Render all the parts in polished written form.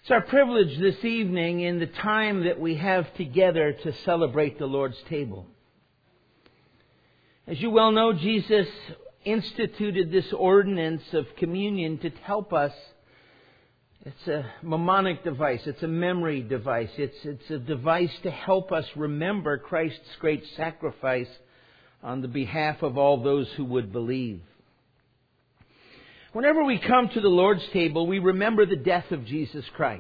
It's our privilege this evening in the time that we have together to celebrate the Lord's table. As you well know, Jesus instituted this ordinance of communion to help us. It's a mnemonic device. It's a memory device. It's a device to help us remember Christ's great sacrifice on the behalf of all those who would believe. Whenever we come to the Lord's table, we remember the death of Jesus Christ.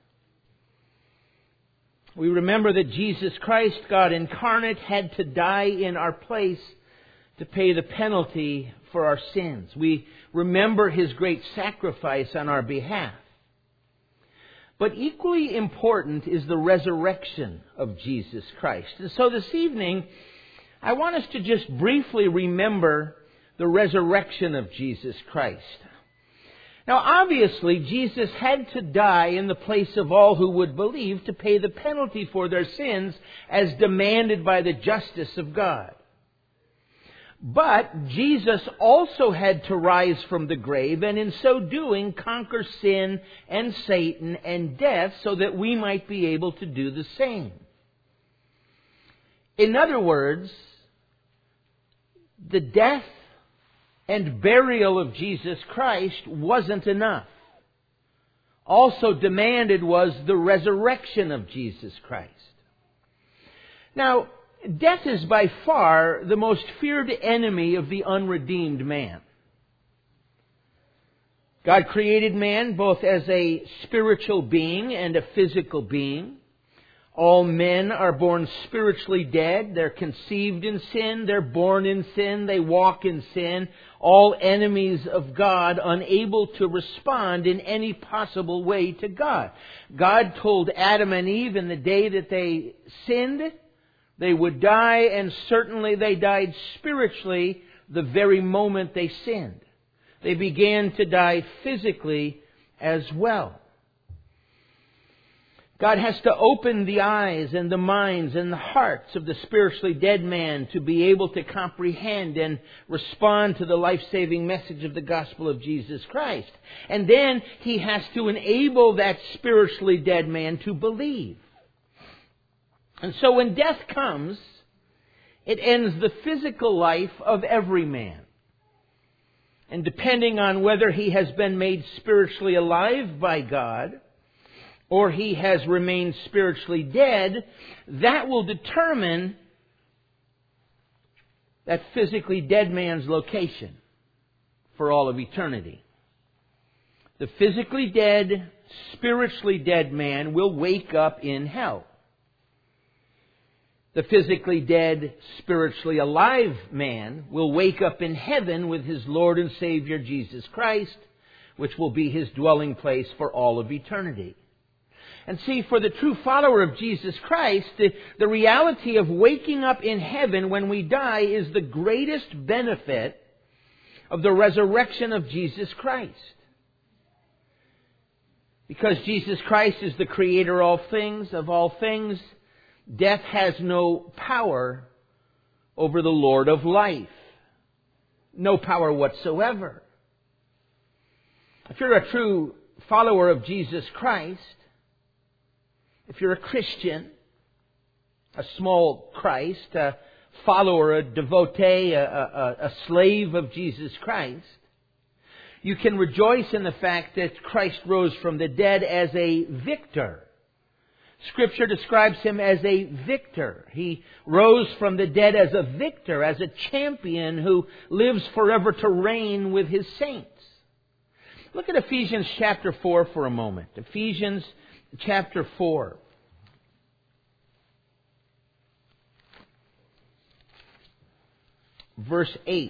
We remember that Jesus Christ, God incarnate, had to die in our place to pay the penalty for our sins. We remember His great sacrifice on our behalf. But equally important is the resurrection of Jesus Christ. And so this evening, I want us to just briefly remember the resurrection of Jesus Christ. Now, obviously, Jesus had to die in the place of all who would believe to pay the penalty for their sins as demanded by the justice of God. But Jesus also had to rise from the grave and in so doing conquer sin and Satan and death so that we might be able to do the same. In other words, the death and burial of Jesus Christ wasn't enough. Also demanded was the resurrection of Jesus Christ. Now, death is by far the most feared enemy of the unredeemed man. God created man both as a spiritual being and a physical being. All men are born spiritually dead. They're conceived in sin. They're born in sin. They walk in sin. All enemies of God, unable to respond in any possible way to God. God told Adam and Eve in the day that they sinned, they would die, and certainly they died spiritually the very moment they sinned. They began to die physically as well. God has to open the eyes and the minds and the hearts of the spiritually dead man to be able to comprehend and respond to the life-saving message of the gospel of Jesus Christ. And then He has to enable that spiritually dead man to believe. And so when death comes, it ends the physical life of every man. And depending on whether he has been made spiritually alive by God, or he has remained spiritually dead, that will determine that physically dead man's location for all of eternity. The physically dead, spiritually dead man will wake up in hell. The physically dead, spiritually alive man will wake up in heaven with his Lord and Savior Jesus Christ, which will be his dwelling place for all of eternity. And see, for the true follower of Jesus Christ, the reality of waking up in heaven when we die is the greatest benefit of the resurrection of Jesus Christ. Because Jesus Christ is the creator of all things, death has no power over the Lord of life. No power whatsoever. If you're a true follower of Jesus Christ, if you're a Christian, a small Christ, a follower, a devotee, a slave of Jesus Christ, you can rejoice in the fact that Christ rose from the dead as a victor. Scripture describes Him as a victor. He rose from the dead as a victor, as a champion who lives forever to reign with His saints. Look at Ephesians chapter 4 for a moment. Ephesians chapter 4. Verse 8.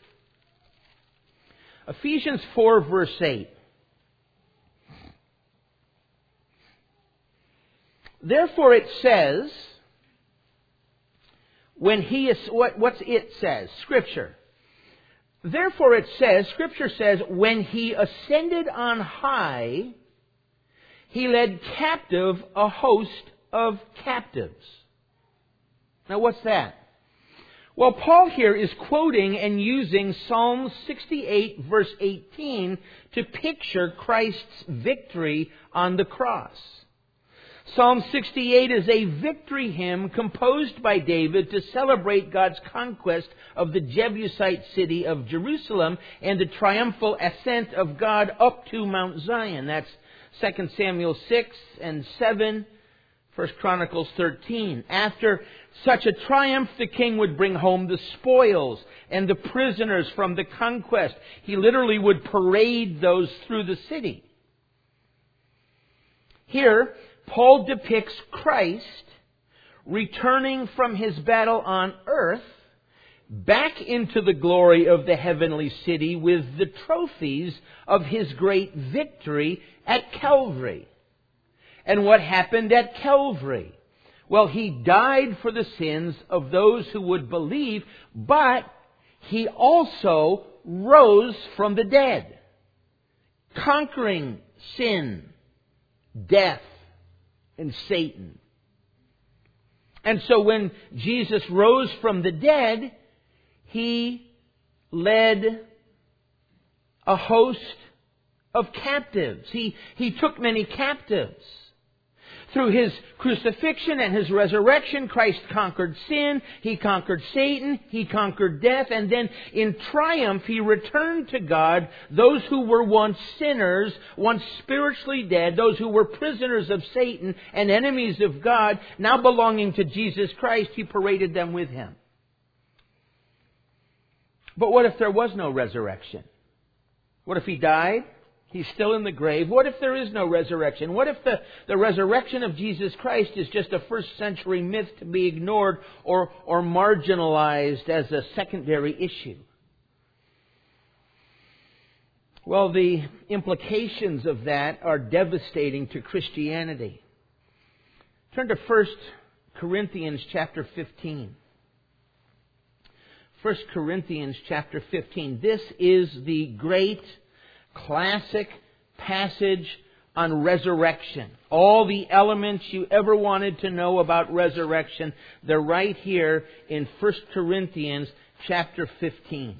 Ephesians 4 verse 8. Therefore it says, when He is, what's it says? Scripture. Therefore it says, Scripture says, when He ascended on high, He led captive a host of captives. Now what's that? Well, Paul here is quoting and using Psalm 68 verse 18 to picture Christ's victory on the cross. Psalm 68 is a victory hymn composed by David to celebrate God's conquest of the Jebusite city of Jerusalem and the triumphal ascent of God up to Mount Zion. That's 2 Samuel 6 and 7, 1 Chronicles 13. After such a triumph, the king would bring home the spoils and the prisoners from the conquest. He literally would parade those through the city. Here, Paul depicts Christ returning from his battle on earth back into the glory of the heavenly city with the trophies of his great victory at Calvary. And what happened at Calvary? Well, he died for the sins of those who would believe, but he also rose from the dead, conquering sin, death, and Satan. And so when Jesus rose from the dead, he led a host of captives. He took many captives. Through his crucifixion and his resurrection, Christ conquered sin, he conquered Satan, he conquered death, and then in triumph he returned to God those who were once sinners, once spiritually dead, those who were prisoners of Satan and enemies of God, now belonging to Jesus Christ. He paraded them with him. But what if there was no resurrection? What if he died? He's still in the grave. What if there is no resurrection? What if the resurrection of Jesus Christ is just a first century myth to be ignored or marginalized as a secondary issue? Well, the implications of that are devastating to Christianity. Turn to 1 Corinthians chapter 15. 1 Corinthians chapter 15. This is the great classic passage on resurrection. All the elements you ever wanted to know about resurrection, they're right here in 1 Corinthians chapter 15.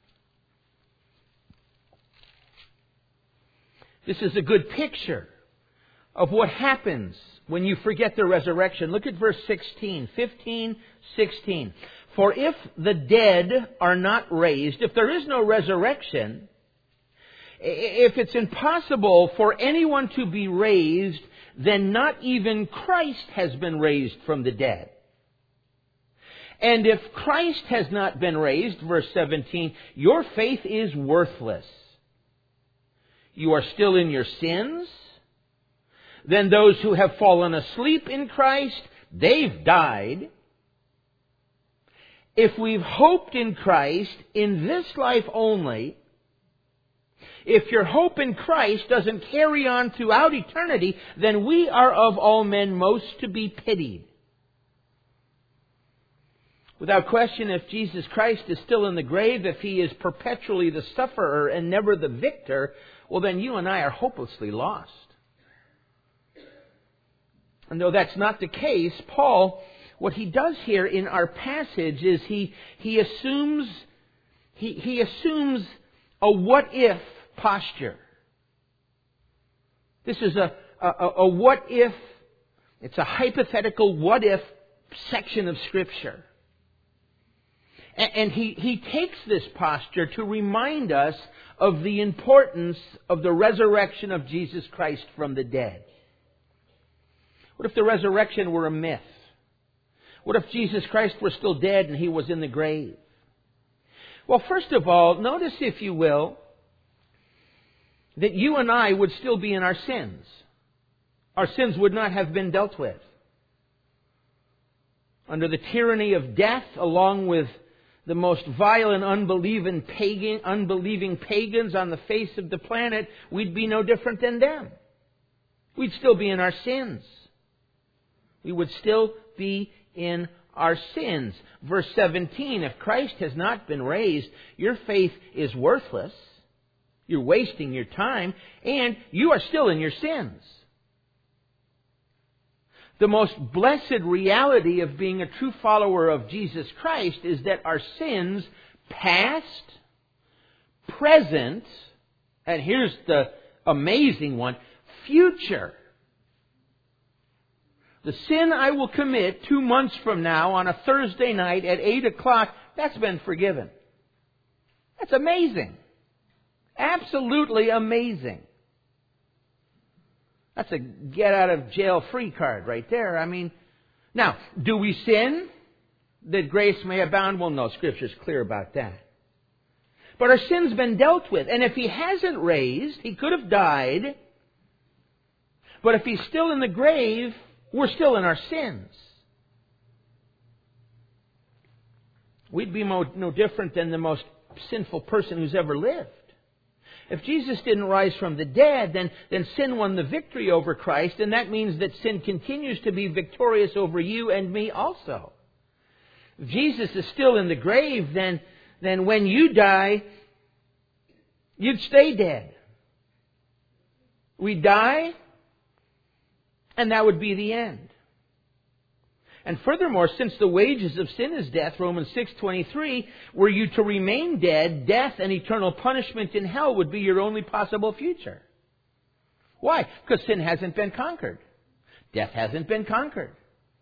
This is a good picture of what happens when you forget the resurrection. Look at verse 16, 15, 16. For if the dead are not raised, if there is no resurrection, if it's impossible for anyone to be raised, then not even Christ has been raised from the dead. And if Christ has not been raised, verse 17, your faith is worthless. You are still in your sins. Then those who have fallen asleep in Christ, they've died. If we've hoped in Christ in this life only, if your hope in Christ doesn't carry on throughout eternity, then we are of all men most to be pitied. Without question, if Jesus Christ is still in the grave, if He is perpetually the sufferer and never the victor, well then you and I are hopelessly lost. And though that's not the case, Paul, what he does here in our passage is he assumes a what-if posture. This is a what-if, it's a hypothetical what-if section of Scripture. And he takes this posture to remind us of the importance of the resurrection of Jesus Christ from the dead. What if the resurrection were a myth? What if Jesus Christ were still dead and He was in the grave? Well, first of all, notice, if you will, that you and I would still be in our sins. Our sins would not have been dealt with. Under the tyranny of death, along with the most vile and unbelieving pagans on the face of the planet, we'd be no different than them. We'd still be in our sins. We would still be in our sins. Verse 17, if Christ has not been raised, your faith is worthless. You're wasting your time, and you are still in your sins. The most blessed reality of being a true follower of Jesus Christ is that our sins, past, present, and here's the amazing one, future. The sin I will commit 2 months from now on a Thursday night at 8 o'clock, that's been forgiven. That's amazing. Absolutely amazing. That's a get out of jail free card right there. I mean, now, do we sin that grace may abound? Well, no, Scripture's clear about that. But our sin's been dealt with. And if He hasn't raised, He could have died. But if He's still in the grave, we're still in our sins. We'd be no different than the most sinful person who's ever lived. If Jesus didn't rise from the dead, then sin won the victory over Christ, and that means that sin continues to be victorious over you and me also. If Jesus is still in the grave, then when you die, you'd stay dead. We'd die, and that would be the end. And furthermore, since the wages of sin is death, Romans 6:23, were you to remain dead, death and eternal punishment in hell would be your only possible future. Why? Because sin hasn't been conquered. Death hasn't been conquered.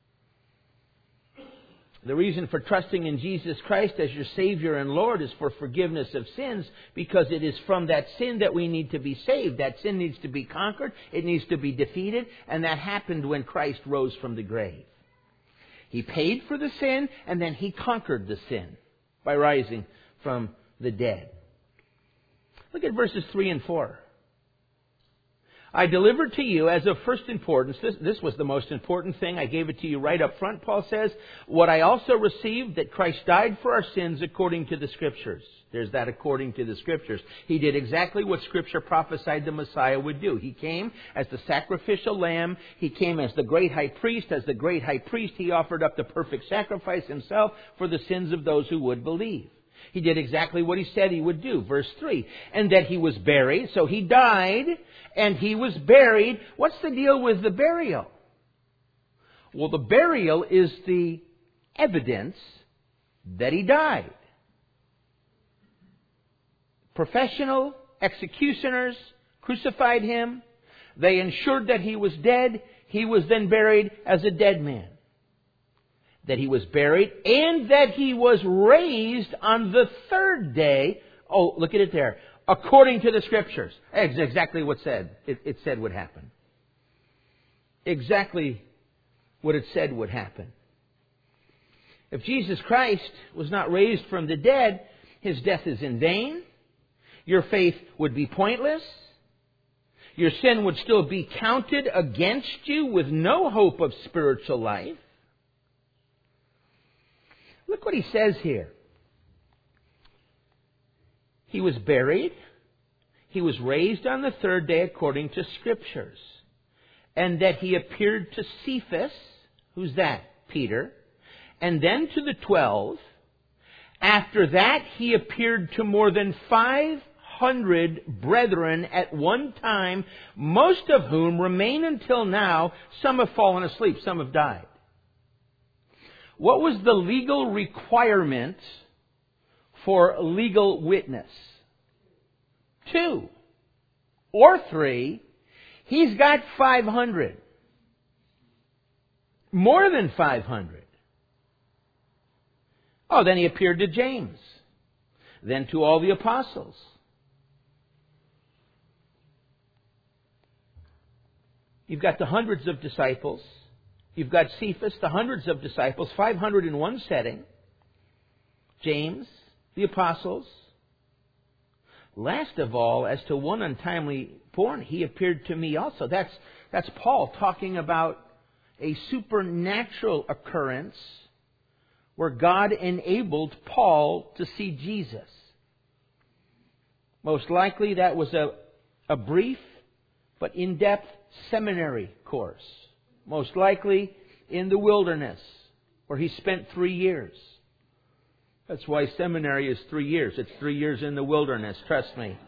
The reason for trusting in Jesus Christ as your Savior and Lord is for forgiveness of sins, because it is from that sin that we need to be saved. That sin needs to be conquered. It needs to be defeated. And that happened when Christ rose from the grave. He paid for the sin, and then He conquered the sin by rising from the dead. Look at verses 3 and 4. I delivered to you as of first importance. This was the most important thing. I gave it to you right up front, Paul says. What I also received, that Christ died for our sins according to the Scriptures. There's that according to the Scriptures. He did exactly what Scripture prophesied the Messiah would do. He came as the sacrificial lamb. He came as the great high priest. As the great high priest, He offered up the perfect sacrifice Himself for the sins of those who would believe. He did exactly what He said He would do. Verse 3. And that He was buried. So He died and He was buried. What's the deal with the burial? Well, the burial is the evidence that He died. Professional executioners crucified Him. They ensured that He was dead. He was then buried as a dead man. That He was buried and that He was raised on the third day. Oh, look at it there. According to the Scriptures. It's exactly what it said would happen. Exactly what it said would happen. If Jesus Christ was not raised from the dead, His death is in vain. Your faith would be pointless. Your sin would still be counted against you with no hope of spiritual life. Look what he says here. He was buried. He was raised on the third day according to Scriptures. And that He appeared to Cephas. Who's that? Peter. And then to the 12. After that, He appeared to more than 500 brethren at one time, most of whom remain until now. Some have fallen asleep, some have died. What was the legal requirement for legal witness? 2 or 3. He's got 500. More than 500. Oh, then He appeared to James. Then to all the apostles. You've got the hundreds of disciples. You've got Cephas, the hundreds of disciples, 500 in one setting. James, the apostles. Last of all, as to one untimely born, He appeared to me also. That's Paul talking about a supernatural occurrence where God enabled Paul to see Jesus. Most likely that was a brief but in-depth seminary course. Most likely in the wilderness, where he spent 3 years. That's why seminary is 3 years. It's 3 years in the wilderness, trust me.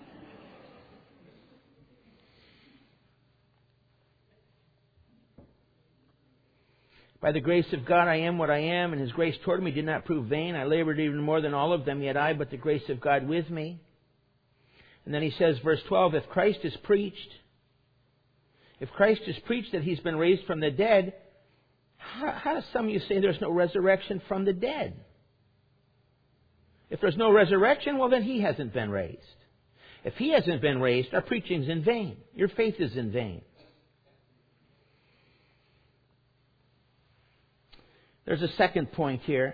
By the grace of God I am what I am, and His grace toward me did not prove vain. I labored even more than all of them, yet I, but the grace of God with me. And then he says, verse 12, if Christ is preached that He's been raised from the dead, how do some of you say there's no resurrection from the dead? If there's no resurrection, well then He hasn't been raised. If He hasn't been raised, our preaching's in vain. Your faith is in vain. There's a second point here.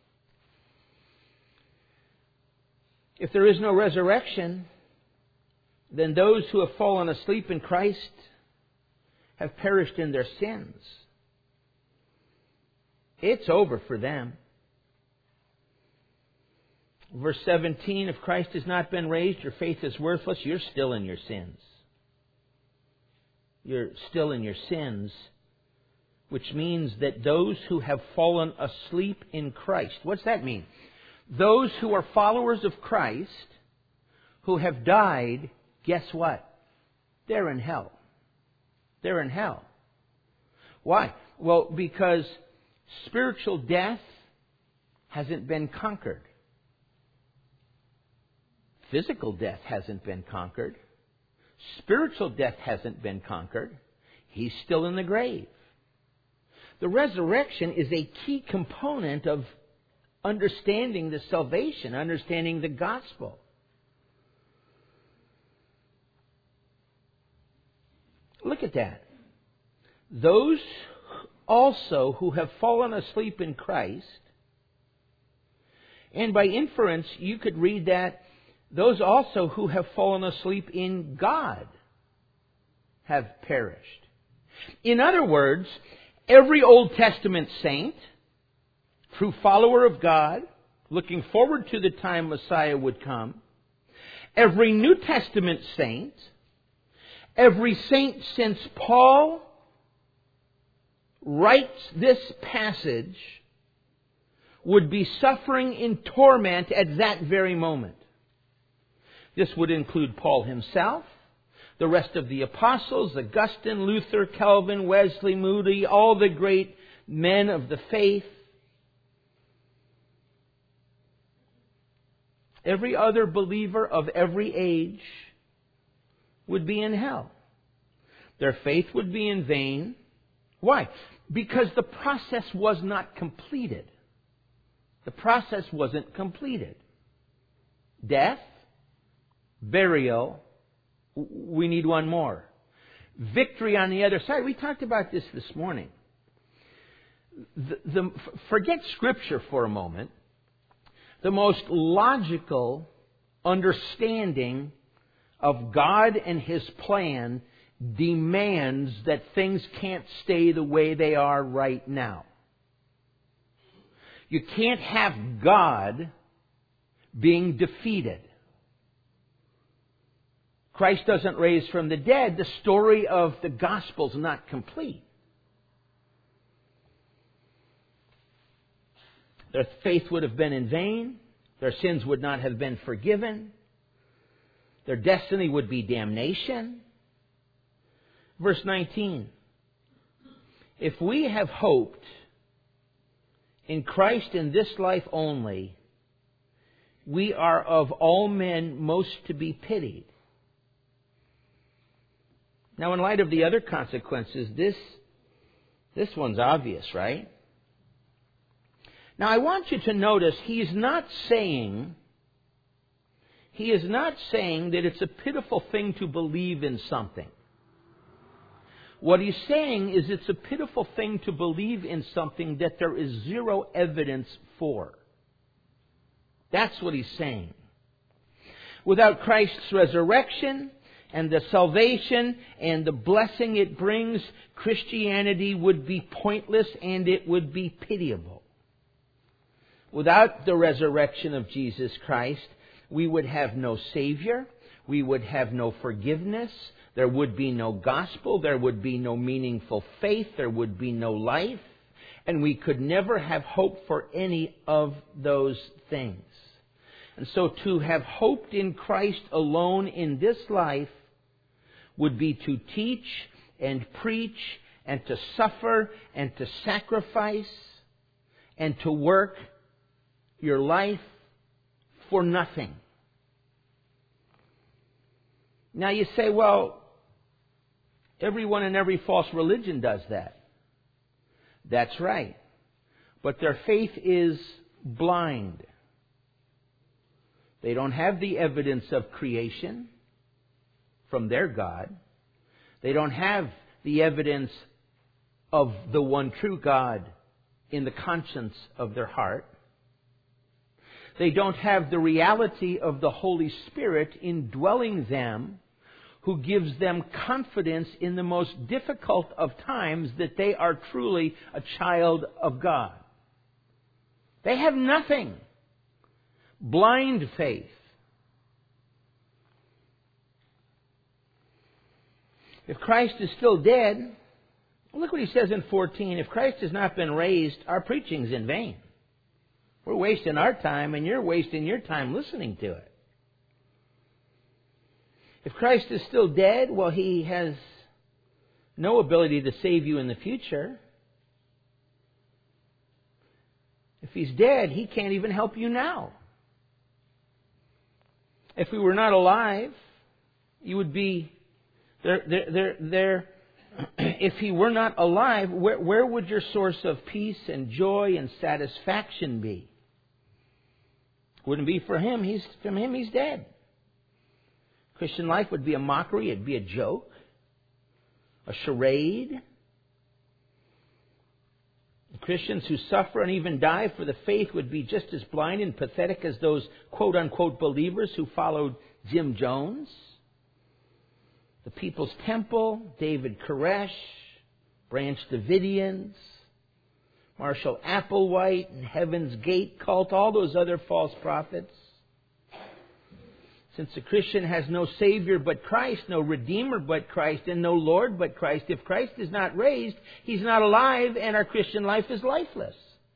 If there is no resurrection, then those who have fallen asleep in Christ have perished in their sins. It's over for them. Verse 17, if Christ has not been raised, your faith is worthless. You're still in your sins. You're still in your sins, which means that those who have fallen asleep in Christ. What's that mean? Those who are followers of Christ, who have died, guess what? They're in hell. They're in hell. Why? Well, because spiritual death hasn't been conquered. Physical death hasn't been conquered. Spiritual death hasn't been conquered. He's still in the grave. The resurrection is a key component of understanding the salvation, understanding the gospel. Look at that. Those also who have fallen asleep in Christ, and by inference you could read that those also who have fallen asleep in God have perished. In other words, every Old Testament saint, true follower of God, looking forward to the time Messiah would come, every New Testament saint, every saint since Paul writes this passage would be suffering in torment at that very moment. This would include Paul himself, the rest of the apostles, Augustine, Luther, Calvin, Wesley, Moody, all the great men of the faith. Every other believer of every age would be in hell. Their faith would be in vain. Why? Because the process was not completed. The process wasn't completed. Death, burial, we need one more. Victory on the other side. We talked about this morning. Forget Scripture for a moment. The most logical understanding of God and His plan demands that things can't stay the way they are right now. You can't have God being defeated. Christ doesn't raise from the dead. The story of the gospel is not complete. Their faith would have been in vain. Their sins would not have been forgiven. Their destiny would be damnation. Verse 19. If we have hoped in Christ in this life only, we are of all men most to be pitied. Now, in light of the other consequences, this one's obvious, right? Now, I want you to notice he is not saying that it's a pitiful thing to believe in something. What he's saying is it's a pitiful thing to believe in something that there is zero evidence for. That's what he's saying. Without Christ's resurrection and the salvation and the blessing it brings, Christianity would be pointless and it would be pitiable. Without the resurrection of Jesus Christ, we would have no Savior, we would have no forgiveness, there would be no gospel, there would be no meaningful faith, there would be no life, and we could never have hope for any of those things. And so to have hoped in Christ alone in this life would be to teach and preach and to suffer and to sacrifice and to work your life for nothing. Now you say, well, everyone in every false religion does that. That's right. But their faith is blind. They don't have the evidence of creation from their God. They don't have the evidence of the one true God in the conscience of their heart. They don't have the reality of the Holy Spirit indwelling them, who gives them confidence in the most difficult of times that they are truly a child of God. They have nothing. Blind faith. If Christ is still dead, look what he says in 14. If Christ has not been raised, our preaching's in vain. We're wasting our time, and you're wasting your time listening to it. If Christ is still dead, well, he has no ability to save you in the future. If he's dead, he can't even help you now. If we were not alive, you would be there. If he were not alive, where would your source of peace and joy and satisfaction be? Wouldn't be for him. He's dead. Christian life would be a mockery. It'd be a joke, a charade. Christians who suffer and even die for the faith would be just as blind and pathetic as those quote-unquote believers who followed Jim Jones, the People's Temple, David Koresh, Branch Davidians, Marshall Applewhite, and Heaven's Gate cult, all those other false prophets. Since the Christian has no Savior but Christ, no Redeemer but Christ, and no Lord but Christ, if Christ is not raised, he's not alive, and our Christian life is lifeless.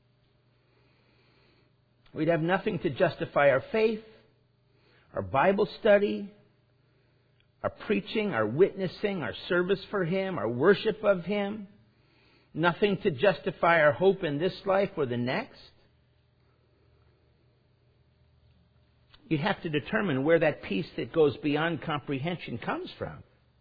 We'd have nothing to justify our faith, our Bible study, our preaching, our witnessing, our service for Him, our worship of Him. Nothing to justify our hope in this life or the next. You'd have to determine where that peace that goes beyond comprehension comes from.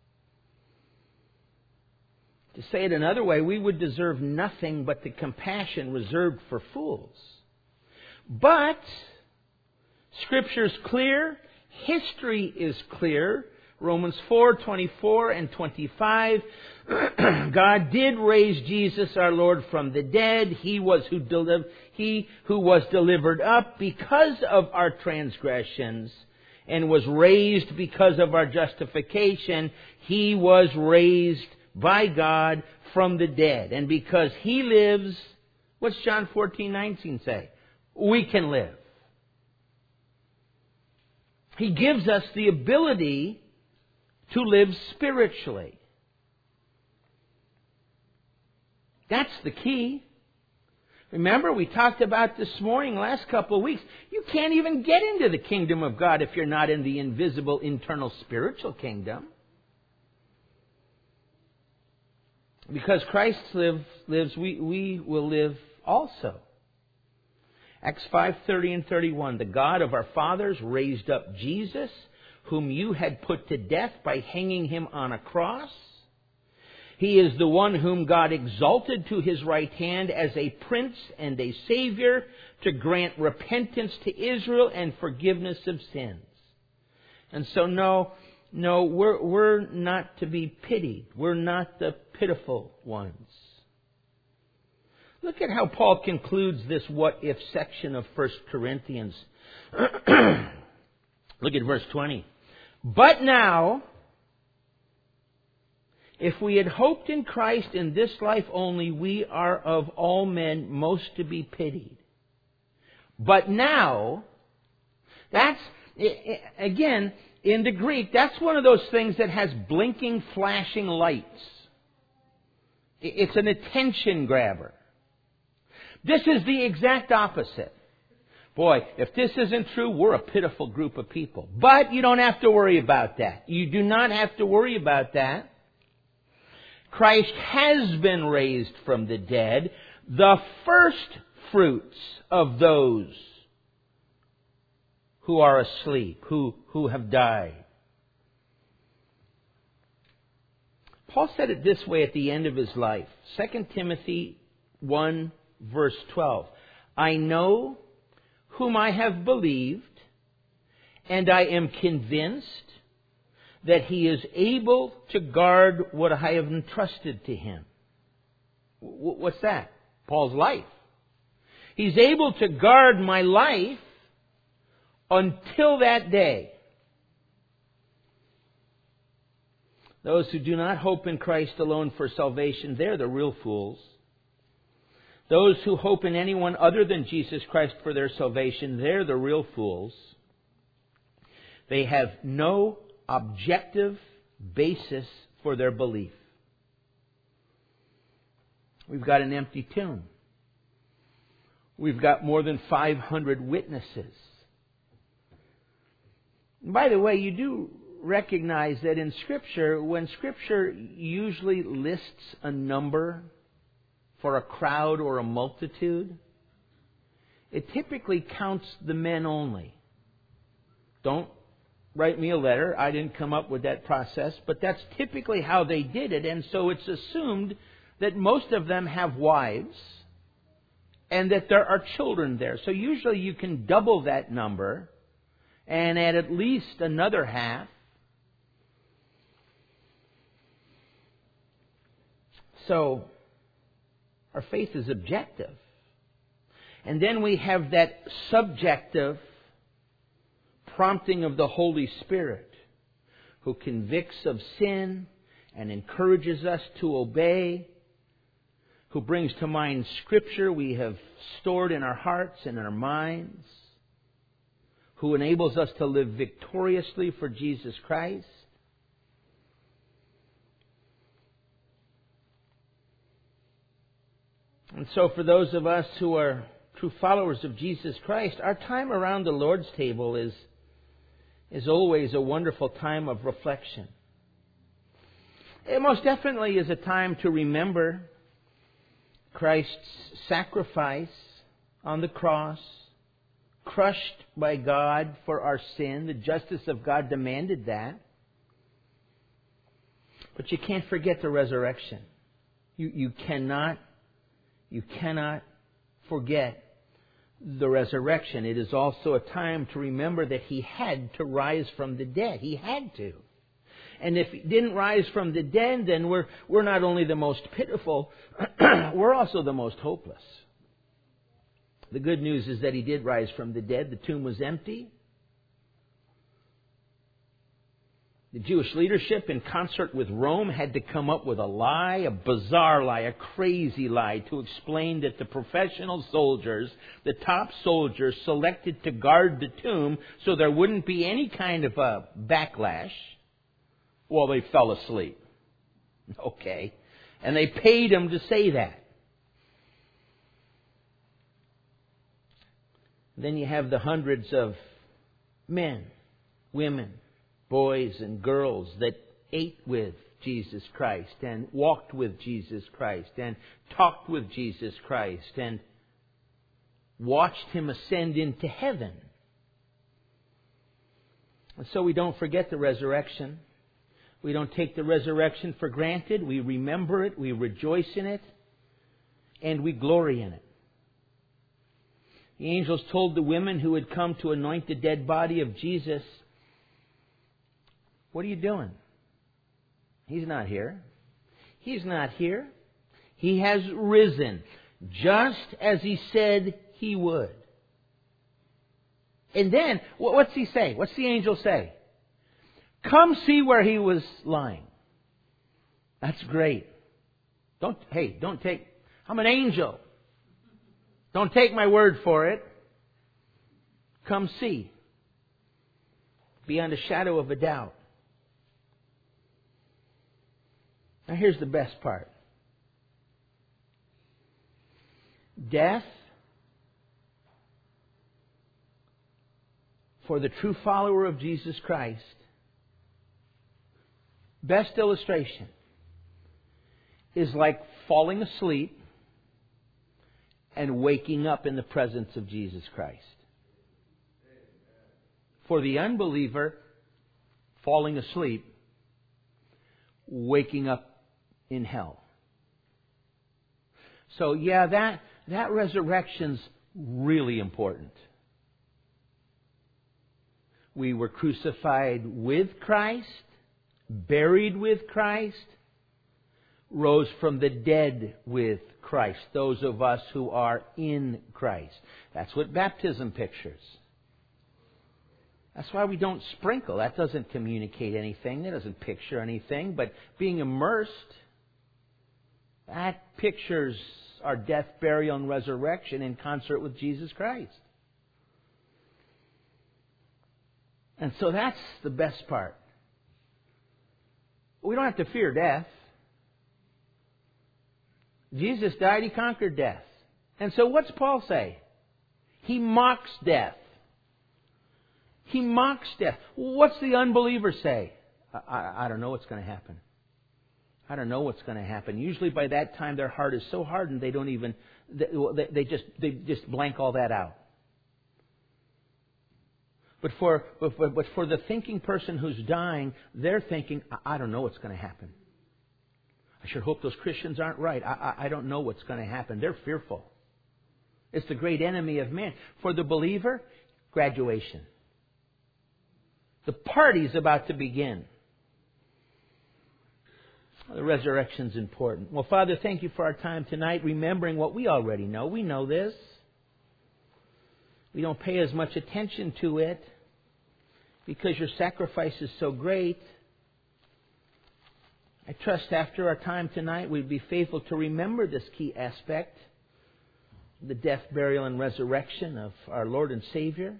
To say it another way, we would deserve nothing but the compassion reserved for fools. But Scripture's clear, history is clear. Romans 4:24 and 25. God did raise Jesus our Lord from the dead. He who was delivered up because of our transgressions and was raised because of our justification. He was raised by God from the dead. And because He lives, what's John 14:19 say? We can live. He gives us the ability to live spiritually. That's the key. Remember, we talked about this morning, last couple of weeks, you can't even get into the kingdom of God if you're not in the invisible, internal, spiritual kingdom. Because Christ lives, we will live also. Acts 5:30 and 31. The God of our fathers raised up Jesus, whom you had put to death by hanging Him on a cross. He is the one whom God exalted to His right hand as a prince and a savior to grant repentance to Israel and forgiveness of sins. And so no, we're not to be pitied. We're not the pitiful ones. Look at how Paul concludes this what-if section of 1 Corinthians. Look at verse 20. But now, if we had hoped in Christ in this life only, we are of all men most to be pitied. But now, that's, again, in the Greek, that's one of those things that has blinking, flashing lights. It's an attention grabber. This is the exact opposite. Boy, if this isn't true, we're a pitiful group of people. But you don't have to worry about that. You do not have to worry about that. Christ has been raised from the dead, the first fruits of those who are asleep, who have died. Paul said it this way at the end of his life. 2 Timothy 1, verse 12. I know whom I have believed, and I am convinced that he is able to guard what I have entrusted to him. What's that? Paul's life. He's able to guard my life until that day. Those who do not hope in Christ alone for salvation, they're the real fools. Those who hope in anyone other than Jesus Christ for their salvation, they're the real fools. They have no objective basis for their belief. We've got an empty tomb. We've got more than 500 witnesses. And by the way, you do recognize that in Scripture, when Scripture usually lists a number for a crowd or a multitude, it typically counts the men only. Don't write me a letter. I didn't come up with that process, but that's typically how they did it. And so it's assumed that most of them have wives and that there are children there. So usually you can double that number and add at least another half. So our faith is objective. And then we have that subjective prompting of the Holy Spirit, who convicts of sin and encourages us to obey, who brings to mind Scripture we have stored in our hearts and in our minds, who enables us to live victoriously for Jesus Christ. And so for those of us who are true followers of Jesus Christ, our time around the Lord's table is always a wonderful time of reflection. It most definitely is a time to remember Christ's sacrifice on the cross, crushed by God for our sin. The justice of God demanded that. But you can't forget the resurrection. You cannot forget the resurrection. It is also a time to remember that He had to rise from the dead. He had to. And if He didn't rise from the dead, then we're not only the most pitiful, we're also the most hopeless. The good news is that He did rise from the dead. The tomb was empty. The Jewish leadership, in concert with Rome, had to come up with a lie, a bizarre lie, a crazy lie, to explain that the professional soldiers, the top soldiers, selected to guard the tomb so there wouldn't be any kind of a backlash, well, they fell asleep. Okay. And they paid them to say that. Then you have the hundreds of men, women, boys and girls that ate with Jesus Christ and walked with Jesus Christ and talked with Jesus Christ and watched Him ascend into heaven. And so we don't forget the resurrection. We don't take the resurrection for granted. We remember it, we rejoice in it, and we glory in it. The angels told the women who had come to anoint the dead body of Jesus, "What are you doing? He's not here. He's not here. He has risen, just as He said He would." And then, what's He say? What's the angel say? "Come see where He was lying." That's great. Don't take, I'm an angel. Don't take my word for it. Come see. Beyond a shadow of a doubt. Now here's the best part. Death, for the true follower of Jesus Christ, best illustration, is like falling asleep and waking up in the presence of Jesus Christ. For the unbeliever, falling asleep, waking up in hell. So yeah, that resurrection's really important. We were crucified with Christ, buried with Christ, rose from the dead with Christ, those of us who are in Christ. That's what baptism pictures. That's why we don't sprinkle. That doesn't communicate anything. That doesn't picture anything. But being immersed, that pictures our death, burial, and resurrection in concert with Jesus Christ. And so that's the best part. We don't have to fear death. Jesus died, He conquered death. And so what's Paul say? He mocks death. He mocks death. What's the unbeliever say? I don't know what's going to happen. I don't know what's going to happen. Usually by that time their heart is so hardened they don't even, they just blank all that out. But for the thinking person who's dying, they're thinking, I don't know what's going to happen. I sure hope those Christians aren't right. I don't know what's going to happen. They're fearful. It's the great enemy of man. For the believer, graduation. The party's about to begin. The resurrection's important. Well, Father, thank you for our time tonight, remembering what we already know. We know this. We don't pay as much attention to it because your sacrifice is so great. I trust after our time tonight we'd be faithful to remember this key aspect, the death, burial, and resurrection of our Lord and Savior.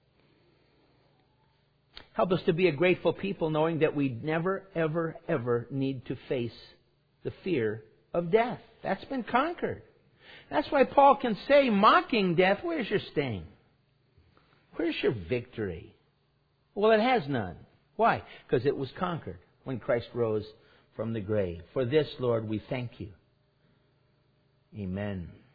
Help us to be a grateful people, knowing that we never, ever, ever need to face the fear of death. That's been conquered. That's why Paul can say, mocking death, where's your sting? Where's your victory? Well, it has none. Why? Because it was conquered when Christ rose from the grave. For this, Lord, we thank you. Amen.